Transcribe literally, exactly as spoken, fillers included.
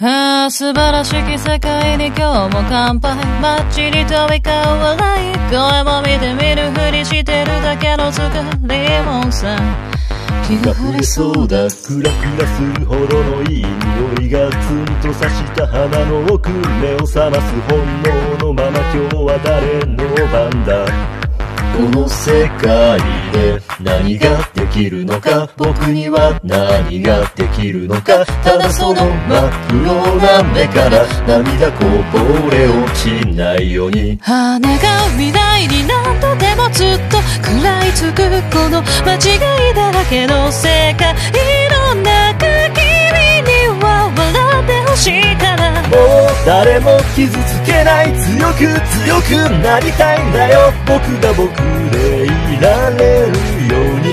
ああ、素晴らしき世界に今日も乾杯。街に飛び交う笑い声も見て見ぬふりしてるだけの作りもんさ。 気が触れそうだ、クラクラするほどのいい匂いがツンと刺した鼻の奥、目を覚ます本能のまま今日は誰の番だ。この世界で何ができるのか、僕には何ができるのか。ただその真っ黒な目から涙こぼれ落ちないように。 羽が未来に何度でもずっと食らいつくこの間違いだらけの世界の中、君には笑ってほしいから。 もう誰も傷つけない、強く強くなりたいんだよ。僕が僕でいられるように。